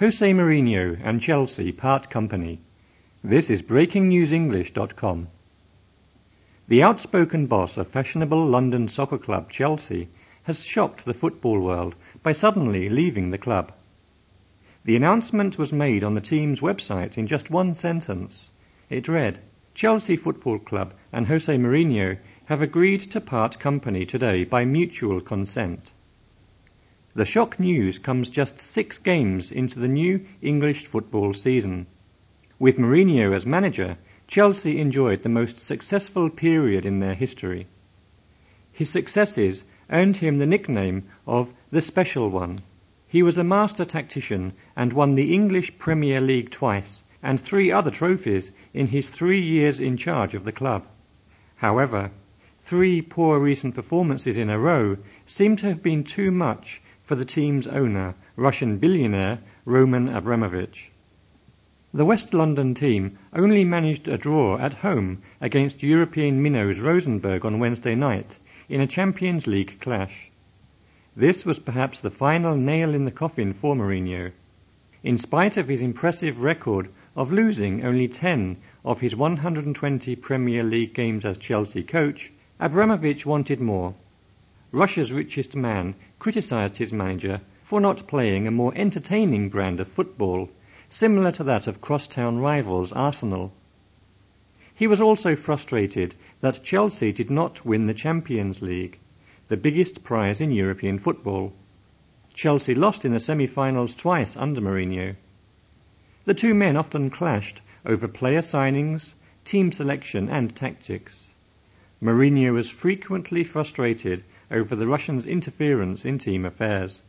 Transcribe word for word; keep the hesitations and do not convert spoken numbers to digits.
Jose Mourinho and Chelsea part company. This is breaking news english dot com. The outspoken boss of fashionable London soccer club Chelsea has shocked the football world by suddenly leaving the club. The announcement was made on the team's website in just one sentence. It read, "Chelsea Football Club and Jose Mourinho have agreed to part company today by mutual consent." The shock news comes just six games into the new English football season. With Mourinho as manager, Chelsea enjoyed the most successful period in their history. His successes earned him the nickname of the Special One. He was a master tactician and won the English Premier League twice and three other trophies in his three years in charge of the club. However, three poor recent performances in a row seem to have been too much for the team's owner, Russian billionaire Roman Abramovich. The West London team only managed a draw at home against European minnows Rosenborg on Wednesday night in a Champions League clash. This was perhaps the final nail in the coffin for Mourinho. In spite of his impressive record of losing only ten of his one hundred twenty Premier League games as Chelsea coach, Abramovich wanted more. Russia's richest man criticized his manager for not playing a more entertaining brand of football, similar to that of crosstown rivals Arsenal. He was also frustrated that Chelsea did not win the Champions League, the biggest prize in European football. Chelsea lost in the semi-finals twice under Mourinho. The two men often clashed over player signings, team selection and tactics. Mourinho was frequently frustrated over the Russians' interference in team affairs.